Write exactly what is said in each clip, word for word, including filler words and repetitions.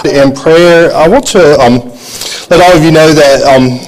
in prayer, I want to um, let all of you know that um,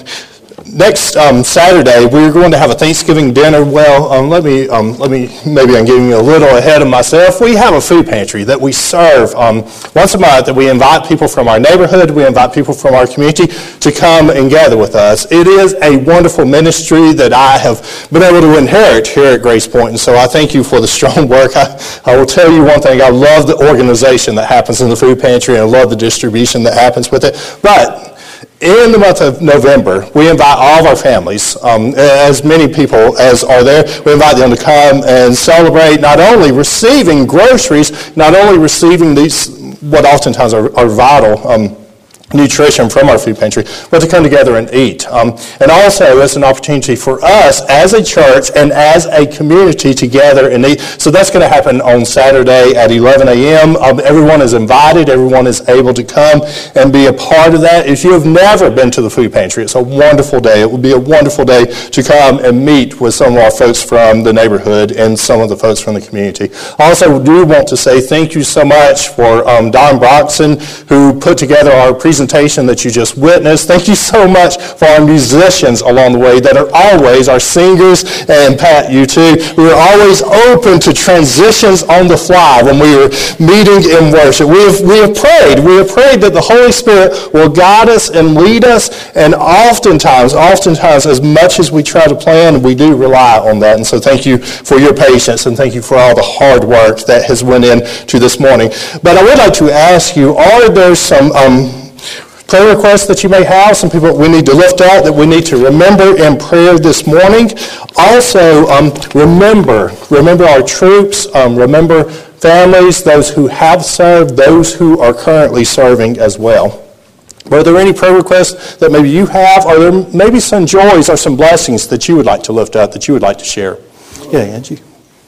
next um, Saturday we're going to have a Thanksgiving dinner. Well, um, let me um, let me maybe I'm getting a little ahead of myself. We have a food pantry that we serve um, once a month. That we invite people from our neighborhood, we invite people from our community to come and gather with us. It is a wonderful ministry that I have been able to inherit here at Grace Point, and so I thank you for the strong work. I, I will tell you one thing: I love the organization that happens in the food pantry, and I love the distribution that happens with it. But in the month of November, we invite all of our families, um, as many people as are there, we invite them to come and celebrate not only receiving groceries, not only receiving these, what oftentimes are, are vital um, nutrition from our food pantry, but to come together and eat. Um, and also, it's an opportunity for us as a church and as a community to gather and eat. So that's going to happen on Saturday at eleven a.m. Um, everyone is invited. Everyone is able to come and be a part of that. If you have never been to the food pantry, it's a wonderful day. It will be a wonderful day to come and meet with some of our folks from the neighborhood and some of the folks from the community. I also do want to say thank you so much for um, Don Broxson, who put together our presentation presentation that you just witnessed. Thank you so much for our musicians along the way that are always our singers, and Pat, you too. We are always open to transitions on the fly when we are meeting in worship. We have, we have prayed. We have prayed that the Holy Spirit will guide us and lead us, and oftentimes, oftentimes, as much as we try to plan, we do rely on that. And so thank you for your patience, and thank you for all the hard work that has went into this morning. But I would like to ask you, are there some um, prayer requests that you may have, some people we need to lift out that we need to remember in prayer this morning? Also, um, remember, remember our troops, um, remember families, those who have served, those who are currently serving as well. Are there any prayer requests that maybe you have? Are there maybe some joys or some blessings that you would like to lift out, that you would like to share? Yeah, Angie.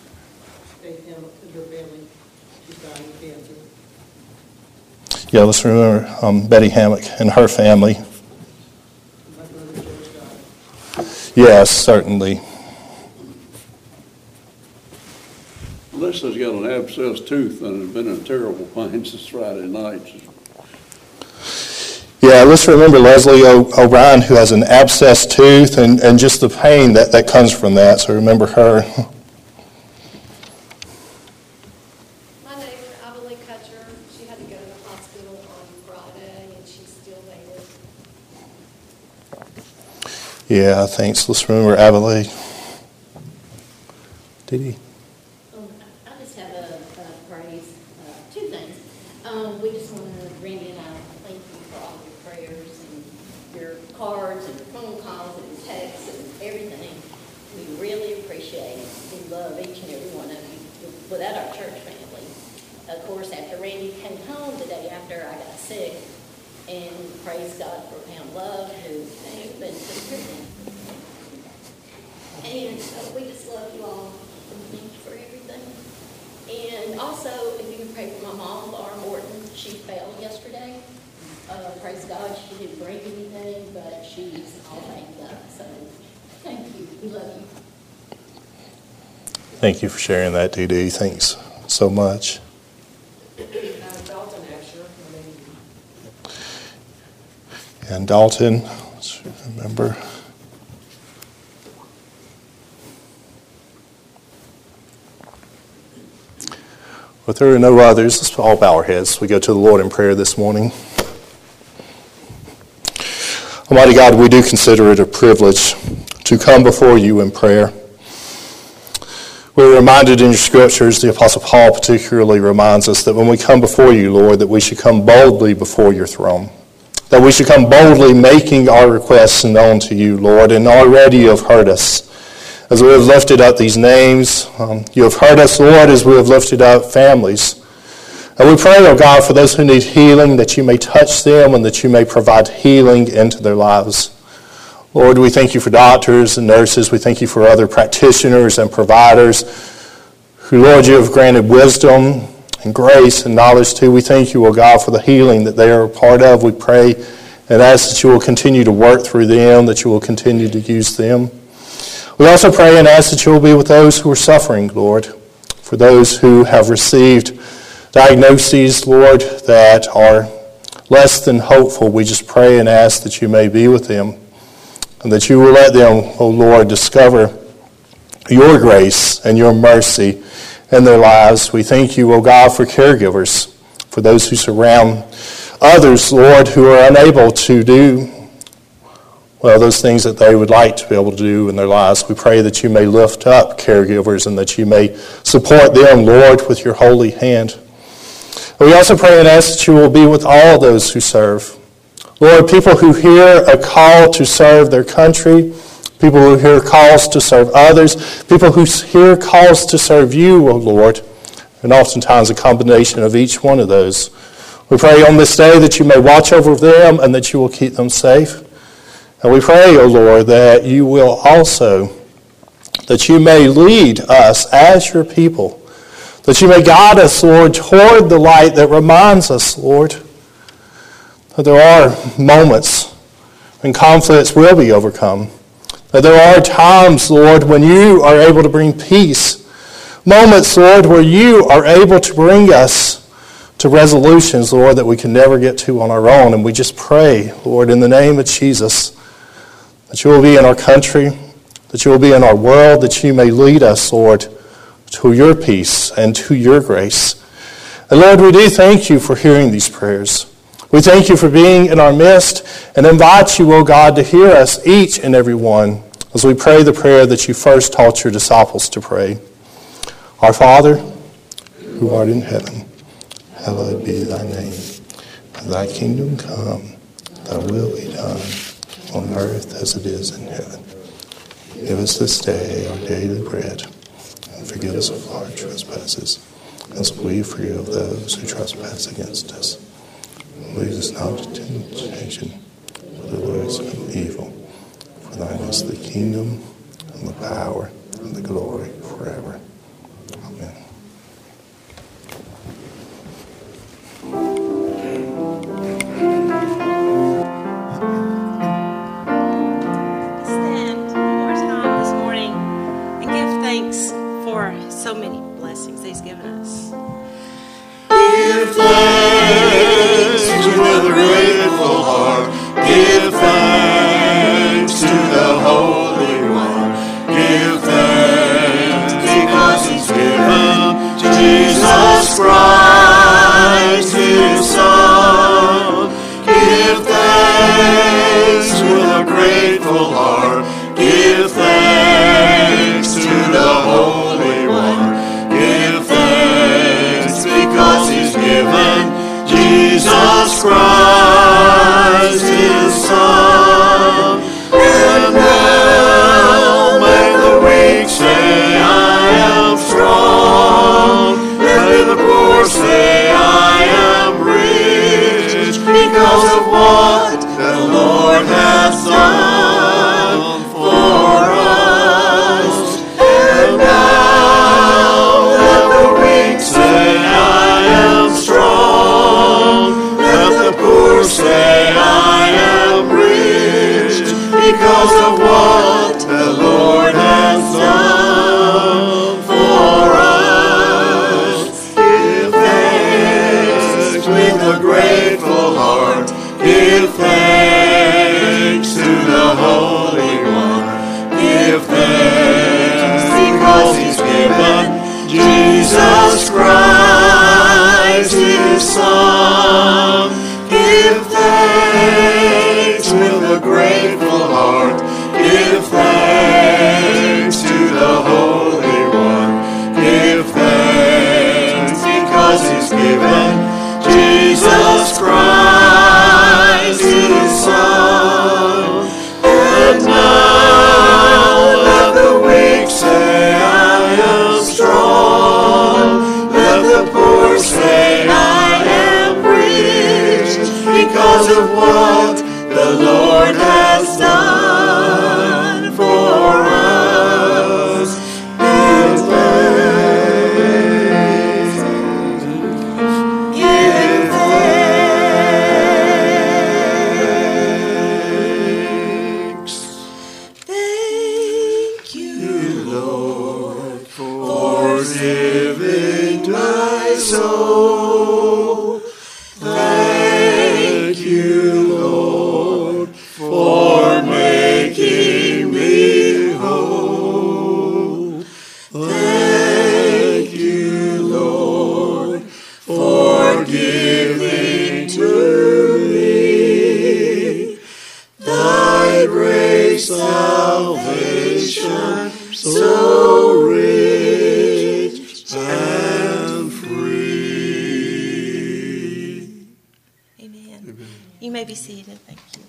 Yeah, let's remember um, Betty Hammock and her family. Yes, certainly. Alyssa's got an abscessed tooth and has been in terrible pain since Friday night. Yeah, let's remember Leslie o- O'Brien, who has an abscessed tooth, and, and just the pain that, that comes from that. So remember her. Yeah, thanks. Let's remember Abilene. Did he? Um, I just have a, a praise, uh, two things. Um, we just want to, Randy and I, thank you for all your prayers and your cards and your phone calls and your texts and everything. We really appreciate it. We love each and every one of you without our church family. Of course, after Randy came home the day after I got sick, and praise God for Pam Love, who has been supporting. And uh, we just love you all, and thank you for everything. And also, if you can pray for my mom, Laura Morton. She fell yesterday. Uh, praise God, she didn't break anything, but she's all banged up. So, thank you. We love you. Thank you for sharing that, Dee Dee. Thanks so much. And Dalton, let's remember. If there are no others, let's all bow our heads. We go to the Lord in prayer this morning. Almighty God, we do consider it a privilege to come before you in prayer. We're reminded in your scriptures, the Apostle Paul particularly reminds us that when we come before you, Lord, that we should come boldly before your throne. That we should come boldly making our requests known to you, Lord, and already you have heard us. As we have lifted up these names, um, you have heard us, Lord, as we have lifted up families. And we pray, oh God, for those who need healing, that you may touch them and that you may provide healing into their lives. Lord, we thank you for doctors and nurses. We thank you for other practitioners and providers who, Lord, you have granted wisdom and grace and knowledge too. We thank you, O God, for the healing that they are a part of. We pray and ask that you will continue to work through them, that you will continue to use them. We also pray and ask that you will be with those who are suffering, Lord, for those who have received diagnoses, Lord, that are less than hopeful, we just pray and ask that you may be with them and that you will let them, O Lord, discover your grace and your mercy in their lives. We thank you, O God, for caregivers, for those who surround others, Lord, who are unable to do, well, those things that they would like to be able to do in their lives. We pray that you may lift up caregivers and that you may support them, Lord, with your holy hand. We also pray and ask that you will be with all those who serve. Lord, people who hear a call to serve their country, people who hear calls to serve others, people who hear calls to serve you, O Lord, and oftentimes a combination of each one of those. We pray on this day that you may watch over them and that you will keep them safe. And we pray, O Lord, that you will also, that you may lead us as your people, that you may guide us, Lord, toward the light that reminds us, Lord, that there are moments when conflicts will be overcome, that there are times, Lord, when you are able to bring peace, moments, Lord, where you are able to bring us to resolutions, Lord, that we can never get to on our own. And we just pray, Lord, in the name of Jesus, that you will be in our country, that you will be in our world, that you may lead us, Lord, to your peace and to your grace. And Lord, we do thank you for hearing these prayers. We thank you for being in our midst and invite you, O God, to hear us, each and every one, as we pray the prayer that you first taught your disciples to pray. Our Father, who art in heaven, hallowed be thy name. Thy kingdom come, thy will be done, on earth as it is in heaven. Give us this day our daily bread, and forgive us of our trespasses, as we forgive those who trespass against us. Lead us not into temptation, but deliver us from evil. For thine is the kingdom, and the power, and the glory forever. Amen. So many blessings he's given us. Give thanks with a grateful heart. Give thanks to the Holy One. Give thanks because he's given Jesus Christ his Son. Give thanks with a grateful heart. Give thanks to the Holy One. Give thanks because he's given Jesus Christ his Son. And now may the weak say, I am strong. And may the poor say, I am rich, because of what the Lord has done for us. And now let the weak say, I am strong. Let the poor say, I am rich, because of what the Lord has done for us. Give thanks with a grateful heart. Give thanks to the Holy One. Give thanks because he's given Jesus Christ his Son. Give thanks with a grateful heart. Give thanks to the Holy One. Give thanks because he's given Jesus Christ his Son. And now let the weak say, I am strong. Let the poor say, I am rich, because of what the Lord has done for us. Give thanks. Give thanks. You may be seated. Thank you.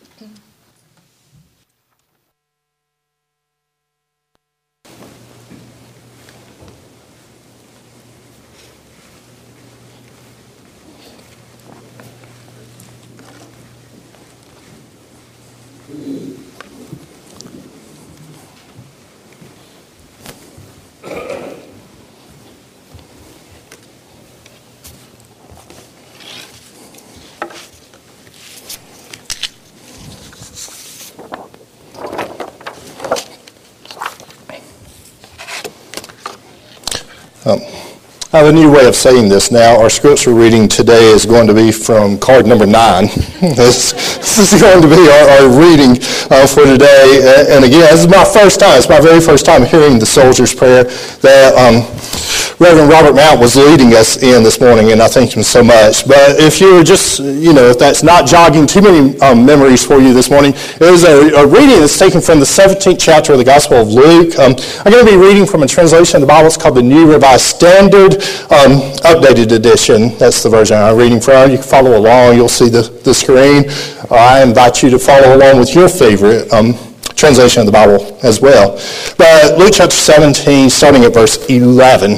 Um, I have a new way of saying this now. Our scripture reading today is going to be from card number nine. this, this is going to be our, our reading uh, for today. And again, this is my first time. It's my very first time hearing the soldier's prayer that um, Reverend Robert Mount was leading us in this morning, and I thank him so much. But if you're just, you know, if that's not jogging too many um, memories for you this morning, it is a, a reading that's taken from the seventeenth chapter of the Gospel of Luke. Um, I'm going to be reading from a translation of the Bible. It's called the New Revised Standard um, Updated Edition. That's the version I'm reading from. You can follow along. You'll see the, the screen. Uh, I invite you to follow along with your favorite um, translation of the Bible as well. But Luke chapter seventeen, starting at verse eleven.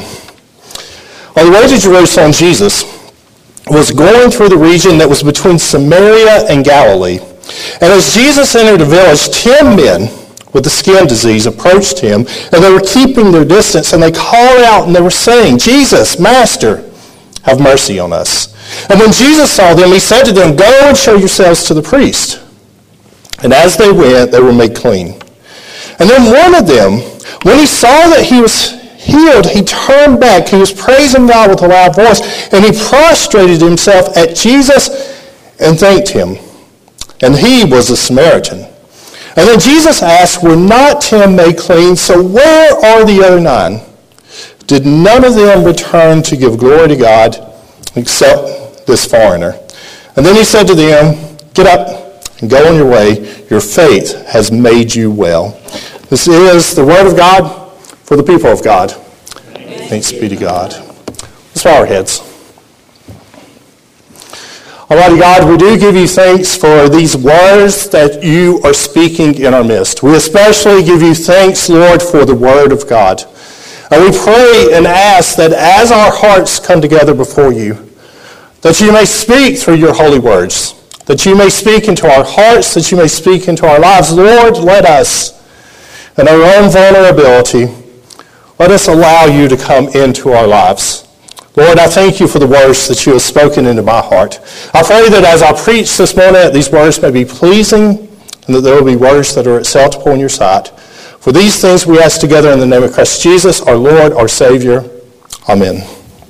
On the way to Jerusalem, Jesus was going through the region that was between Samaria and Galilee. And as Jesus entered a village, ten men with the skin disease approached him, and they were keeping their distance, and they called out and they were saying, "Jesus, Master, have mercy on us." And when Jesus saw them, he said to them, "Go and show yourselves to the priest." And as they went, they were made clean. And then one of them, when he saw that he was healed, he turned back. He was praising God with a loud voice, and he prostrated himself at Jesus and thanked him. And he was a Samaritan. And then Jesus asked, "Were not ten made clean? So where are the other nine? Did none of them return to give glory to God except this foreigner?" And then he said to them, "Get up and go on your way. Your faith has made you well." This is the word of God for the people of God. Amen. Thanks be to God. Let's bow our heads. Almighty God, we do give you thanks for these words that you are speaking in our midst. We especially give you thanks, Lord, for the word of God. And we pray and ask that as our hearts come together before you, that you may speak through your holy words, that you may speak into our hearts, that you may speak into our lives. Lord, let us, in our own vulnerability, let us allow you to come into our lives. Lord, I thank you for the words that you have spoken into my heart. I pray that as I preach this morning, that these words may be pleasing, and that there will be words that are acceptable in your sight. For these things we ask together in the name of Christ Jesus, our Lord, our Savior. Amen.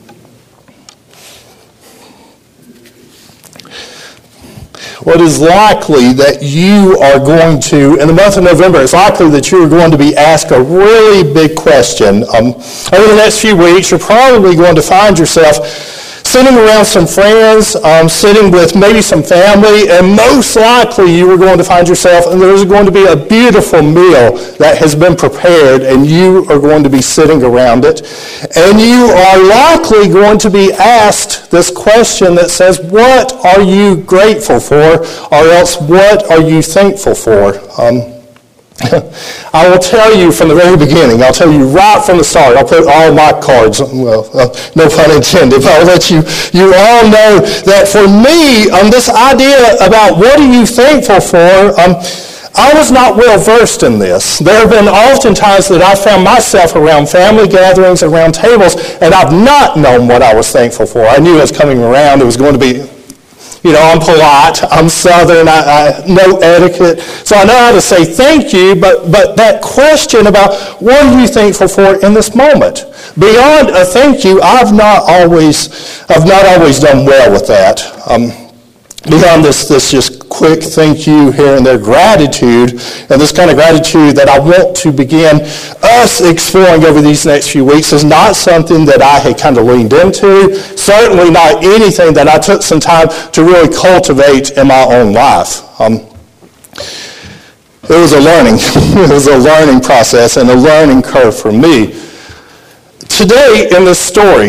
Well, it is likely that you are going to, in the month of November, it's likely that you are going to be asked a really big question. Um, over the next few weeks, you're probably going to find yourself sitting around some friends, um, sitting with maybe some family, and most likely you are going to find yourself, and there's going to be a beautiful meal that has been prepared, and you are going to be sitting around it. And you are likely going to be asked this question that says, what are you grateful for, or else what are you thankful for? Um, I will tell you from the very beginning, I'll tell you right from the start, I'll put all my cards, well, uh, no pun intended, but I'll let you, you all know that for me, um, this idea about what are you thankful for, um, I was not well versed in this. There have been often times that I found myself around family gatherings, around tables, and I've not known what I was thankful for. I knew it was coming around, it was going to be, you know, I'm polite, I'm Southern, I, I know etiquette, so I know how to say thank you, but, but that question about what are you thankful for in this moment? Beyond a thank you, I've not always, I've not always done well with that. Um, beyond this, this just quick thank you here and there gratitude, and this kind of gratitude that I want to begin us exploring over these next few weeks is not something that I had kind of leaned into, certainly not anything that I took some time to really cultivate in my own life. Um, it was a learning, it was a learning process and a learning curve for me. Today in this story,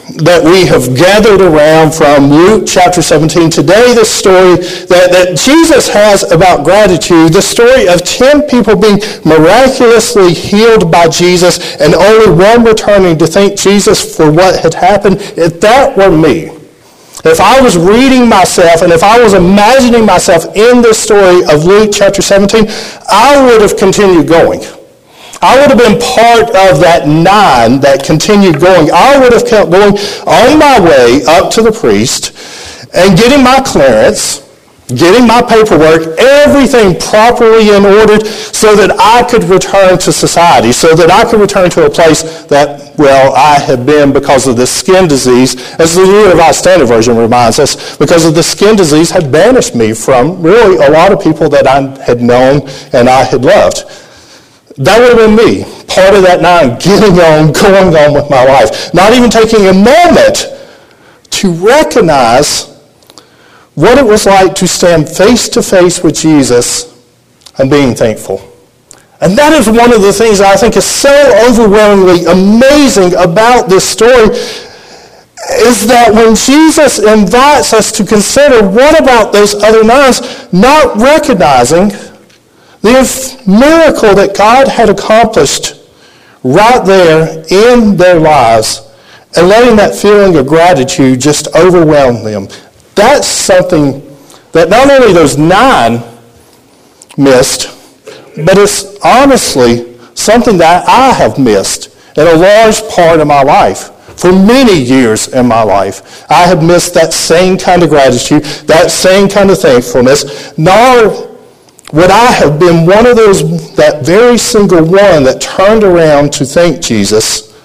that we have gathered around from Luke chapter seventeen. Today, the story that, that Jesus has about gratitude, the story of ten people being miraculously healed by Jesus and only one returning to thank Jesus for what had happened. If that were me, if I was reading myself and if I was imagining myself in this story of Luke chapter seventeen, I would have continued going. I would have been part of that nine that continued going. I would have kept going on my way up to the priest and getting my clearance, getting my paperwork, everything properly in order so that I could return to society, so that I could return to a place that, well, I had been because of the skin disease, as the New Revised Standard Version reminds us, because of the skin disease had banished me from really a lot of people that I had known and I had loved. That would have been me, part of that nine, getting on, going on with my life, not even taking a moment to recognize what it was like to stand face to face with Jesus and being thankful. And that is one of the things I think is so overwhelmingly amazing about this story, is that when Jesus invites us to consider what about those other nines, not recognizing the miracle that God had accomplished right there in their lives and letting that feeling of gratitude just overwhelm them. That's something that not only those nine missed, but it's honestly something that I have missed in a large part of my life. For many years in my life, I have missed that same kind of gratitude, that same kind of thankfulness, nor would I have been one of those, that very single one that turned around to thank Jesus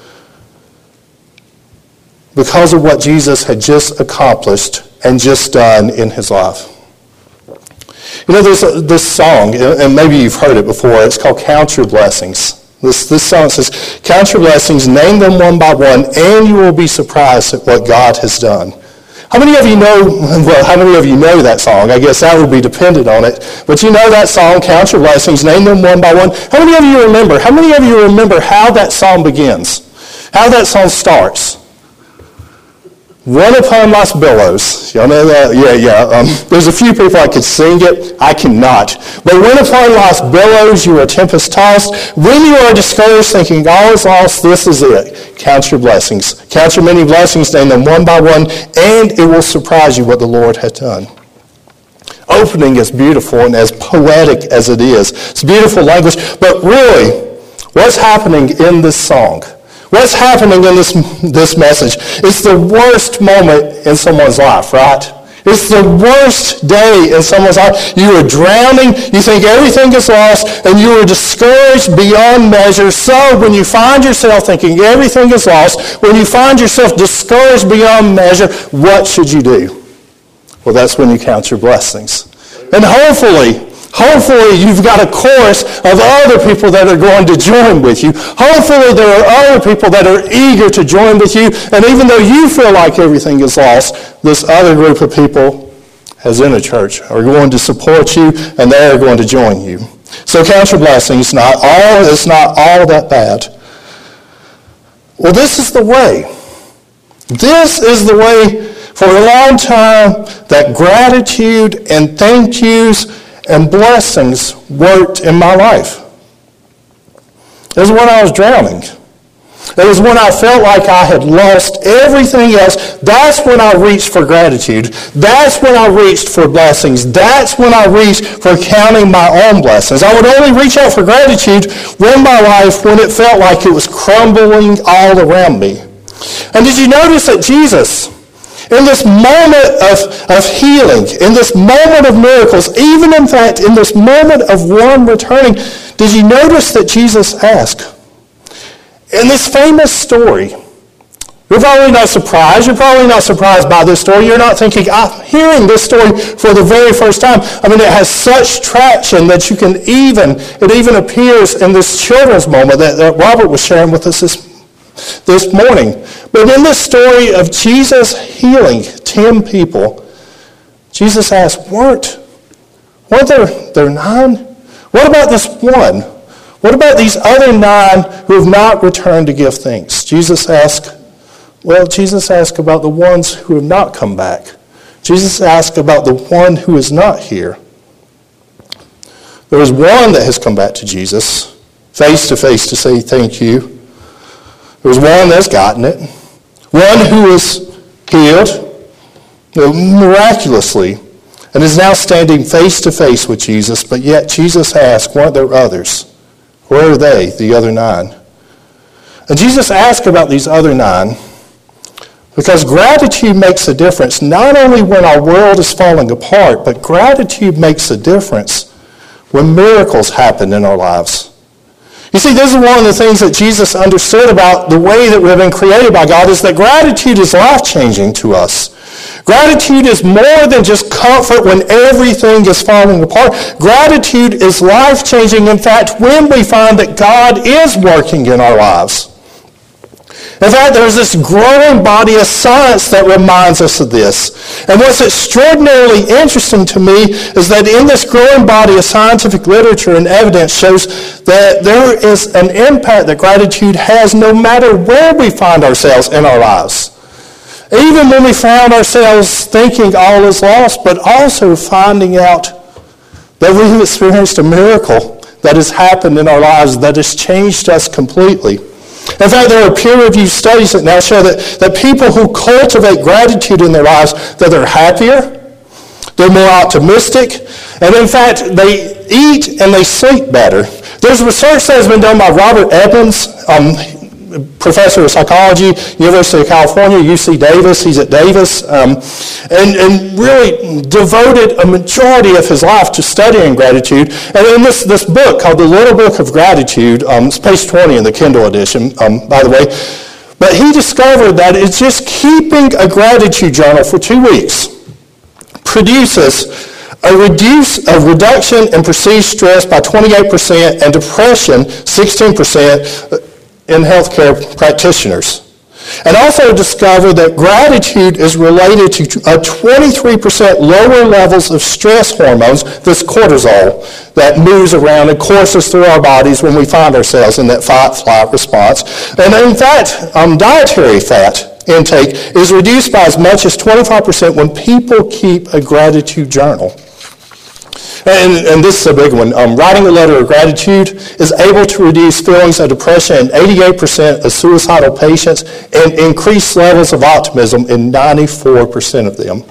because of what Jesus had just accomplished and just done in his life. You know, there's a, this song, and maybe you've heard it before, it's called Count Your Blessings. This, this song says, count your blessings, name them one by one, and you will be surprised at what God has done. How many of you know, well, how many of you know that song? I guess that would be dependent on it. But you know that song, Count Your Blessings, name them one by one. How many of you remember? How many of you remember how that song begins? How that song starts? Run upon Los Billows. Y'all know that? Yeah, yeah. Um, there's a few people I could sing it. I cannot. But run upon Los Billows, you are tempest tossed. When you are discouraged, thinking all is lost, this is it. Count your blessings. Count your many blessings, name them one by one, and it will surprise you what the Lord has done. Opening is beautiful and as poetic as it is. It's beautiful language, but really, what's happening in this song? What's happening in this, this message? It's the worst moment in someone's life, right? It's the worst day in someone's life. You are drowning, you think everything is lost, and you are discouraged beyond measure. So when you find yourself thinking everything is lost, when you find yourself discouraged beyond measure, what should you do? Well, that's when you count your blessings. And hopefully, Hopefully you've got a chorus of other people that are going to join with you. Hopefully there are other people that are eager to join with you. And even though you feel like everything is lost, this other group of people, as in a church, are going to support you and they are going to join you. So count your blessings. Not all, it's not all that bad. Well, this is the way. This is the way for a long time that gratitude and thank yous and blessings worked in my life. It was when I was drowning. It was when I felt like I had lost everything else. That's when I reached for gratitude. That's when I reached for blessings. That's when I reached for counting my own blessings. I would only reach out for gratitude in my life when it felt like it was crumbling all around me. And did you notice that Jesus, in this moment of, of healing, in this moment of miracles, even in fact in this moment of one returning, did you notice that Jesus asked? In this famous story, you're probably not surprised. You're probably not surprised by this story. You're not thinking, I'm hearing this story for the very first time. I mean, it has such traction that you can even, it even appears in this children's moment that, that Robert was sharing with us this this morning. But in this story of Jesus healing ten people, Jesus asked, weren't, weren't there, there nine? What about this one? What about these other nine who have not returned to give thanks? Jesus asked, Well, Jesus asked about the ones who have not come back. Jesus asked about the one who is not here. There is one that has come back to Jesus, face to face, to say thank you. There was one that's gotten it. One who was healed miraculously and is now standing face to face with Jesus, but yet Jesus asked, weren't there others? Where are they, the other nine? And Jesus asked about these other nine because gratitude makes a difference, not only when our world is falling apart, but gratitude makes a difference when miracles happen in our lives. You see, this is one of the things that Jesus understood about the way that we've been created by God, is that gratitude is life-changing to us. Gratitude is more than just comfort when everything is falling apart. Gratitude is life-changing, in fact, when we find that God is working in our lives. In fact, there's this growing body of science that reminds us of this. And what's extraordinarily interesting to me is that in this growing body of scientific literature and evidence shows that there is an impact that gratitude has no matter where we find ourselves in our lives. Even when we found ourselves thinking all is lost, but also finding out that we've experienced a miracle that has happened in our lives that has changed us completely. In fact, there are peer-reviewed studies that now show that, that people who cultivate gratitude in their lives, that they're happier, they're more optimistic, and in fact, they eat and they sleep better. There's research that has been done by Robert Evans, um, professor of psychology, University of California, U C Davis. He's at Davis, um, and, and really devoted a majority of his life to studying gratitude. And in this, this book called The Little Book of Gratitude, um, it's page twenty in the Kindle edition, um, by the way, but he discovered that it's just keeping a gratitude journal for two weeks produces a, reduce, a reduction in perceived stress by twenty-eight percent and depression sixteen percent in healthcare practitioners. And also discovered that gratitude is related to a twenty-three percent lower levels of stress hormones, this cortisol, that moves around and courses through our bodies when we find ourselves in that fight-flight response. And in fact, um, dietary fat intake is reduced by as much as twenty-five percent when people keep a gratitude journal. And, and this is a big one. Um, writing a letter of gratitude is able to reduce feelings of depression in eighty-eight percent of suicidal patients and increase levels of optimism in ninety-four percent of them.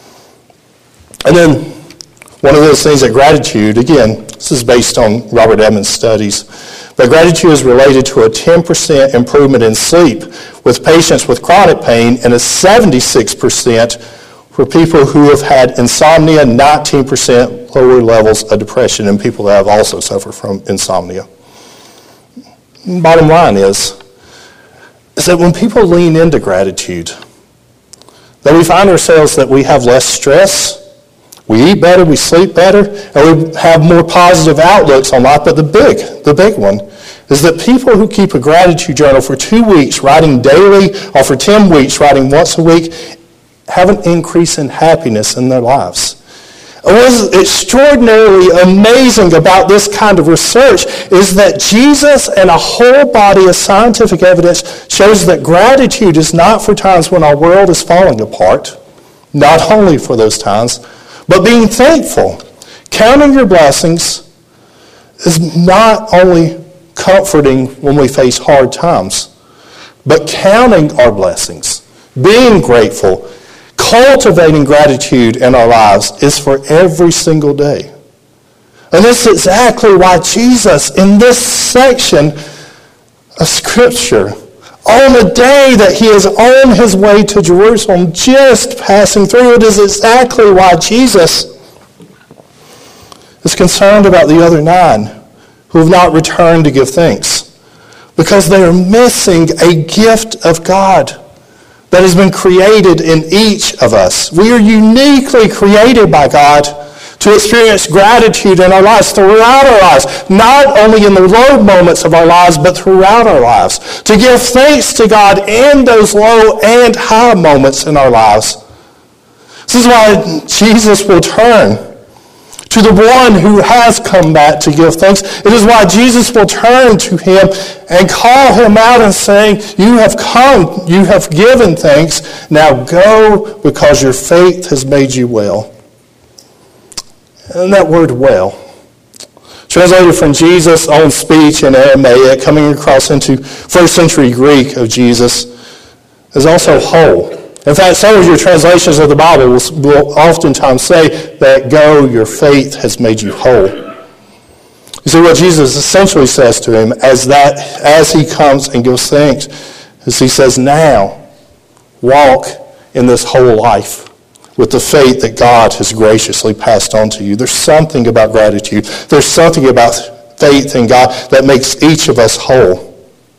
And then one of those things that gratitude, again, this is based on Robert Evans' studies, but gratitude is related to a ten percent improvement in sleep with patients with chronic pain and a seventy-six percent for people who have had insomnia, nineteen percent lower levels of depression in people that have also suffered from insomnia. Bottom line is, is that when people lean into gratitude, that we find ourselves that we have less stress, we eat better, we sleep better, and we have more positive outlooks on life. But the big, the big one is that people who keep a gratitude journal for two weeks, writing daily, or for ten weeks, writing once a week, have an increase in happiness in their lives. And what is extraordinarily amazing about this kind of research is that Jesus and a whole body of scientific evidence shows that gratitude is not for times when our world is falling apart, not only for those times, but being thankful. Counting your blessings is not only comforting when we face hard times, but counting our blessings, being grateful, cultivating gratitude in our lives is for every single day. And this is exactly why Jesus, in this section of Scripture, on the day that he is on his way to Jerusalem, just passing through, it is exactly why Jesus is concerned about the other nine who have not returned to give thanks, because they are missing a gift of God that has been created in each of us. We are uniquely created by God to experience gratitude in our lives, throughout our lives, not only in the low moments of our lives, but throughout our lives, to give thanks to God in those low and high moments in our lives. This is why Jesus will turn to the one who has come back to give thanks. It is why Jesus will turn to him and call him out and say, you have come, you have given thanks, now go because your faith has made you well. And that word well, translated from Jesus' own speech in Aramaic, coming across into first century Greek of Jesus, is also whole. In fact, some of your translations of the Bible will, will oftentimes say that go, your faith has made you whole. You see, what Jesus essentially says to him as that as he comes and gives thanks is he says, now walk in this whole life with the faith that God has graciously passed on to you. There's something about gratitude. There's something about faith in God that makes each of us whole.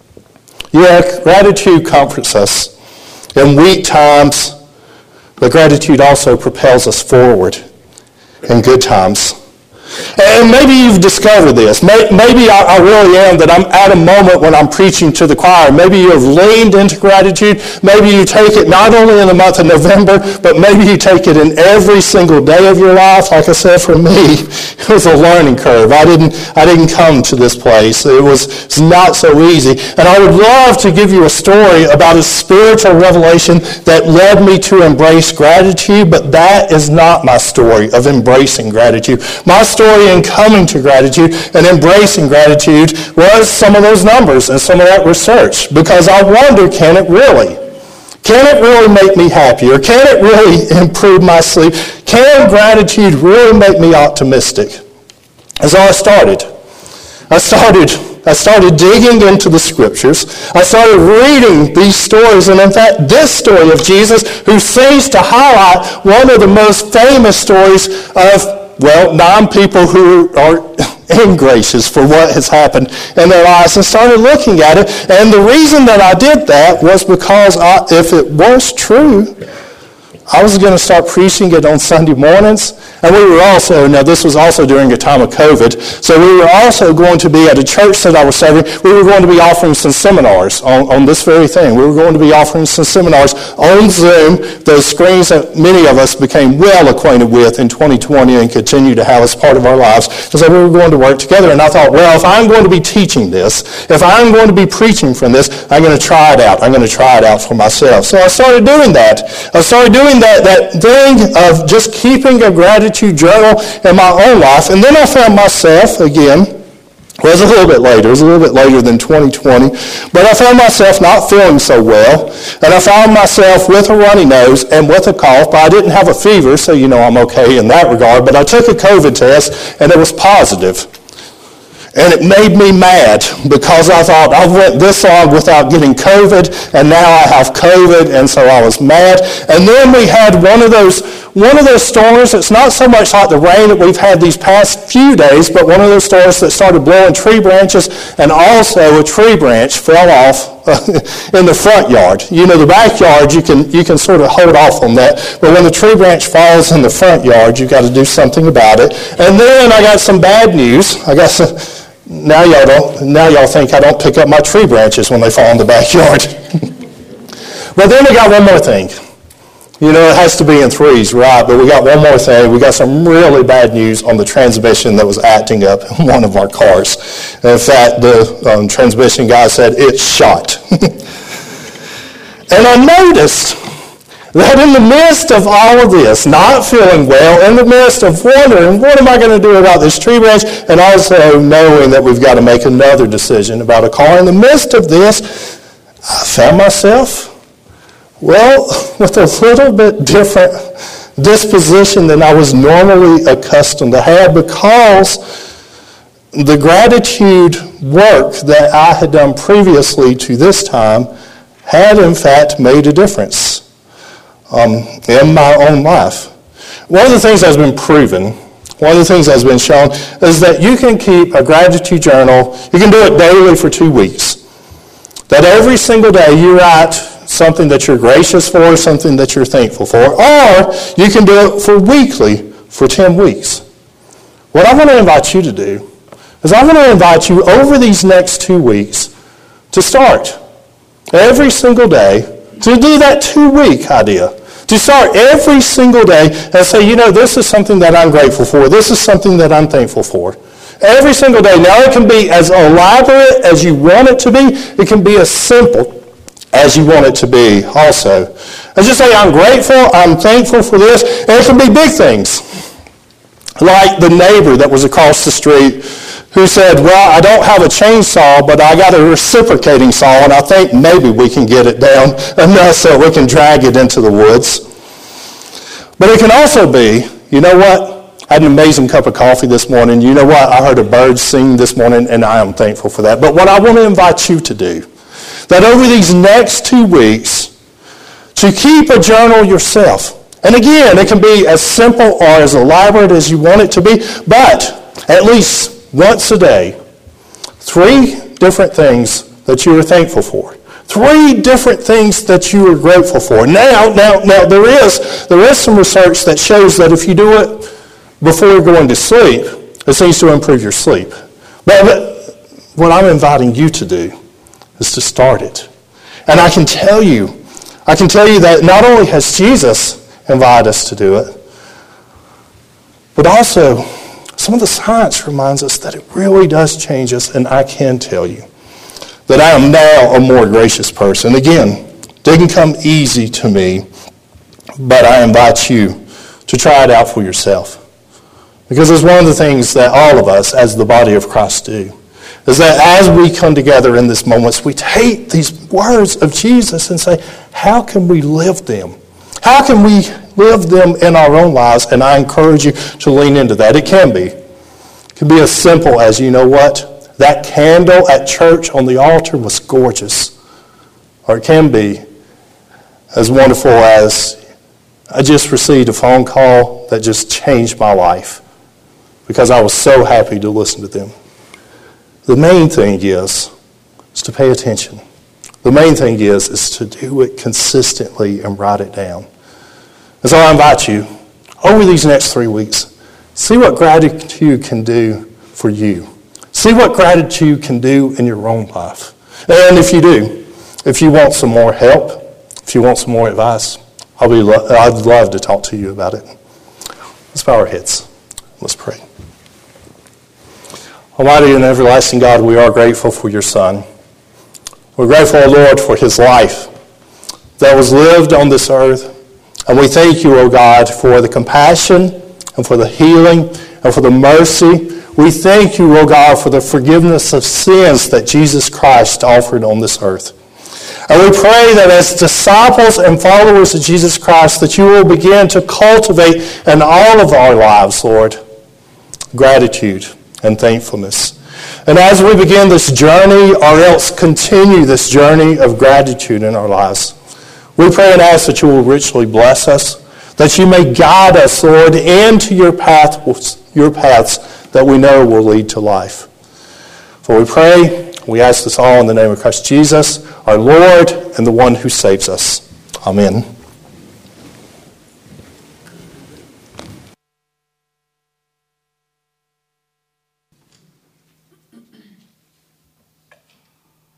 Yeah, gratitude comforts us in weak times, but gratitude also propels us forward in good times. And maybe you've discovered this. Maybe I really am that I'm at a moment when I'm preaching to the choir. Maybe you have leaned into gratitude. Maybe you take it not only in the month of November, but maybe you take it in every single day of your life. Like I said, for me, it was a learning curve. I didn't, I didn't come to this place. It was, it was not so easy. And I would love to give you a story about a spiritual revelation that led me to embrace gratitude, but that is not my story of embracing gratitude. My story in coming to gratitude and embracing gratitude was some of those numbers and some of that research, because I wonder, can it really? Can it really make me happier? Can it really improve my sleep? Can gratitude really make me optimistic? And so I started. I started I started digging into the scriptures. I started reading these stories, and in fact, this story of Jesus, who seems to highlight one of the most famous stories of, well, non-people who are ingracious for what has happened in their lives, and started looking at it. And the reason that I did that was because I, if it was true, I was going to start preaching it on Sunday mornings. And we were also, now this was also during a time of COVID, so we were also going to be at a church that I was serving, we were going to be offering some seminars on, on this very thing. We were going to be offering some seminars on Zoom, those screens that many of us became well acquainted with in twenty twenty and continue to have as part of our lives. And so we were going to work together, and I thought, well, if I'm going to be teaching this, if I'm going to be preaching from this, I'm going to try it out. I'm going to try it out for myself. So I started doing that. I started doing that, that thing of just keeping a gratitude journal in my own life. And then I found myself, again, it was a little bit later, it was a little bit later than twenty twenty, but I found myself not feeling so well, and I found myself with a runny nose and with a cough, but I didn't have a fever, so you know I'm okay in that regard, but I took a COVID test, and it was positive. And it made me mad because I thought I went this long without getting COVID, and now I have COVID, and so I was mad. And then we had one of those one of those storms. It's not so much like the rain that we've had these past few days, but one of those storms that started blowing tree branches, and also a tree branch fell off in the front yard. You know, the backyard, you can you can sort of hold off on that, but when the tree branch falls in the front yard, you've got to do something about it. And then I got some bad news. I got some. Now y'all don't. Now y'all think I don't pick up my tree branches when they fall in the backyard. But then we got one more thing. You know, it has to be in threes, right? But we got one more thing. We got some really bad news on the transmission that was acting up in one of our cars. And in fact, the um, transmission guy said it's shot. And I noticed that in the midst of all of this, not feeling well, in the midst of wondering, what am I going to do about this tree branch, and also knowing that we've got to make another decision about a car, in the midst of this, I found myself, well, with a little bit different disposition than I was normally accustomed to have, because the gratitude work that I had done previously to this time had, in fact, made a difference. Um, in my own life. One of the things that's been proven, one of the things that's been shown, is that you can keep a gratitude journal, you can do it daily for two weeks. That every single day you write something that you're gracious for, something that you're thankful for, or you can do it for weekly for ten weeks. What I want to invite you to do is I want to invite you over these next two weeks to start every single day to do that two-week idea. To start every single day and say, you know, this is something that I'm grateful for. This is something that I'm thankful for. Every single day. Now, it can be as elaborate as you want it to be. It can be as simple as you want it to be also. And just say, I'm grateful, I'm thankful for this. And it can be big things. Like the neighbor that was across the street who said, well, I don't have a chainsaw, but I got a reciprocating saw, and I think maybe we can get it down enough so we can drag it into the woods. But it can also be, you know what? I had an amazing cup of coffee this morning. You know what? I heard a bird sing this morning, and I am thankful for that. But what I want to invite you to do, that over these next two weeks, to keep a journal yourself. And again, it can be as simple or as elaborate as you want it to be, but at least once a day, three different things that you are thankful for. Three different things that you are grateful for. Now, now, now there is there is some research that shows that if you do it before you're going to sleep, it seems to improve your sleep. But what I'm inviting you to do is to start it. And I can tell you, I can tell you that not only has Jesus invited us to do it, but also some of the science reminds us that it really does change us, and I can tell you that I am now a more gracious person. Again, it didn't come easy to me, but I invite you to try it out for yourself. Because it's one of the things that all of us, as the body of Christ, do, is that as we come together in this moment, we take these words of Jesus and say, how can we live them? How can we live them in our own lives? And I encourage you to lean into that. It can be. It can be as simple as, you know what? That candle at church on the altar was gorgeous. Or it can be as wonderful as, I just received a phone call that just changed my life because I was so happy to listen to them. The main thing is, is to pay attention. The main thing is, is to do it consistently and write it down. And so I invite you, over these next three weeks, see what gratitude can do for you. See what gratitude can do in your own life. And if you do, if you want some more help, if you want some more advice, I'll be lo- I'd love to talk to you about it. Let's bow our heads. Let's pray. Almighty and everlasting God, we are grateful for your Son. We're grateful, O Lord, for his life that was lived on this earth. And we thank you, O God, for the compassion and for the healing and for the mercy. We thank you, O God, for the forgiveness of sins that Jesus Christ offered on this earth. And we pray that as disciples and followers of Jesus Christ, that you will begin to cultivate in all of our lives, Lord, gratitude and thankfulness. And as we begin this journey, or else continue this journey of gratitude in our lives, we pray and ask that you will richly bless us, that you may guide us, Lord, into your paths, your paths that we know will lead to life. For we pray, we ask this all in the name of Christ Jesus, our Lord, and the one who saves us. Amen.